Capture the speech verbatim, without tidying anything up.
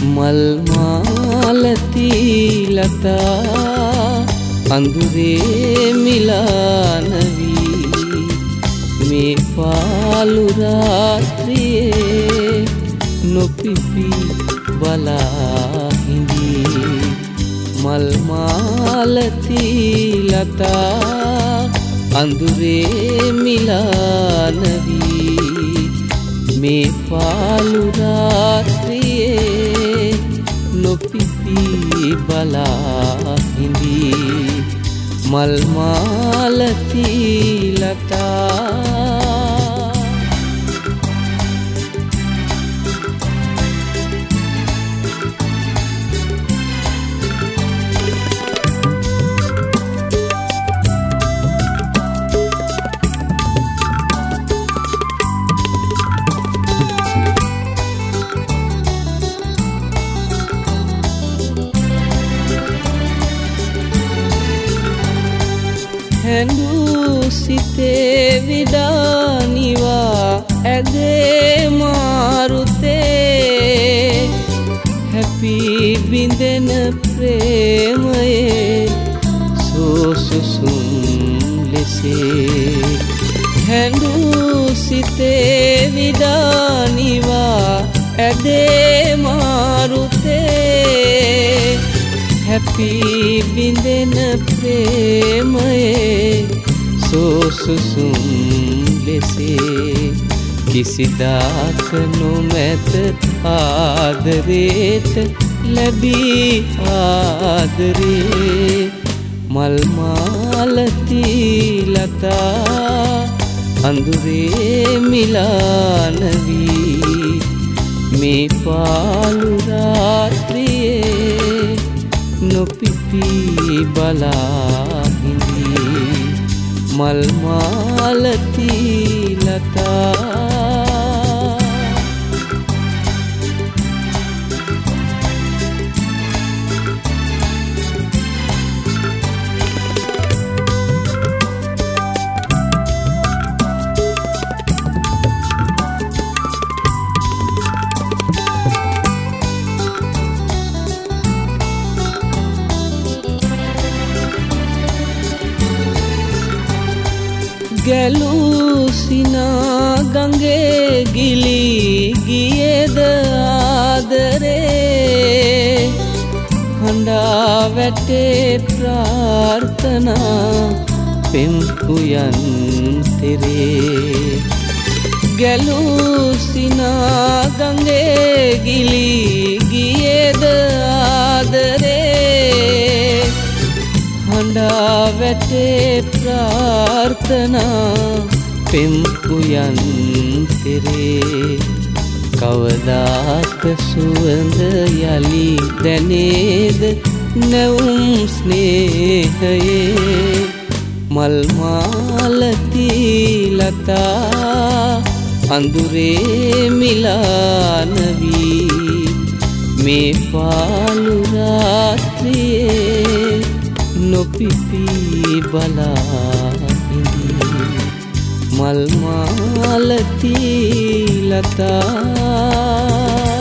මල් මාලති ලතා අඳුරේ මිලානවි මේ පාළු රාත්‍රියේ නොපිපි බලා හිඳී මල් මාලති ලතා අඳුරේ මිලානවි මේ පාළු රාත්‍රියේ නොපිපි බලා හිඳී මල් මාලති ලතා හැඬු සිතේ විඩානිවා ඇදේ මාරුතේ හැපි බිඳෙන ප්‍රේමයේ සෝසුසුම් ලෙසේ හැඬු සිතේ විඩානිවා ඇදේ මාරුතේ හැපි බිඳෙන ප්‍රේමයේ සෝසුසුම් ලෙසේ කිසිදාක නොමැත ආදරේට ලැබී ආදරේ මල් මාලති ලතා අඳුරේ මිලානවි මේ පාළු රාත්‍රියේ නොපිපි බලා හිඳී මල් මාලති ලතා ගැලූ සිනා ගඟේ ගිලී ගියේද ආදරේ හඬා වැටේ ප්‍රාර්ථනා පෙම් උයන් තෙරේ ගැලූ සිනා ගඟේ ගිලී ගියේද ආදරේ හඬා වැටේ ප්‍රාර්ථනා පෙම් උයන් තෙරේ කවදාක සුවඳ යලි දැනේද නැවුම් ස්නේහයේ මල් මාලති ලතා අඳුරේ මිලානවි මේ පාළු රාත්‍රියේ නොපිපි බලා හිඳී මල් මාලති ලතා